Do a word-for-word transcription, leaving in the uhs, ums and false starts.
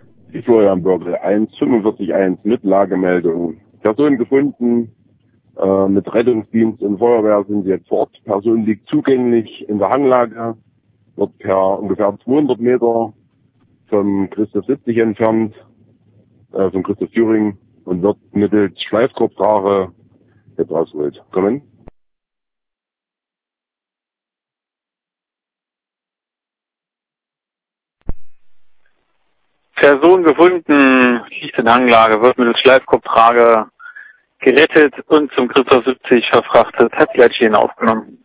Die Florianbürgel eins fünfundvierzig eins mit Lagemeldung. Person gefunden. Äh, mit Rettungsdienst und Feuerwehr sind sie jetzt vor Ort. Person liegt zugänglich in der Hanglage. Wird per ungefähr zweihundert Meter vom Christoph siebzig entfernt, äh, vom Christoph Thüring, und wird mittels Schleifkorbtrage jetzt rausgeholt. Kommen. Person gefunden, liegt in Hanglage, wird mittels Schleifkorbtrage gerettet und zum Christoph siebzig verfrachtet, hat gleich hier aufgenommen.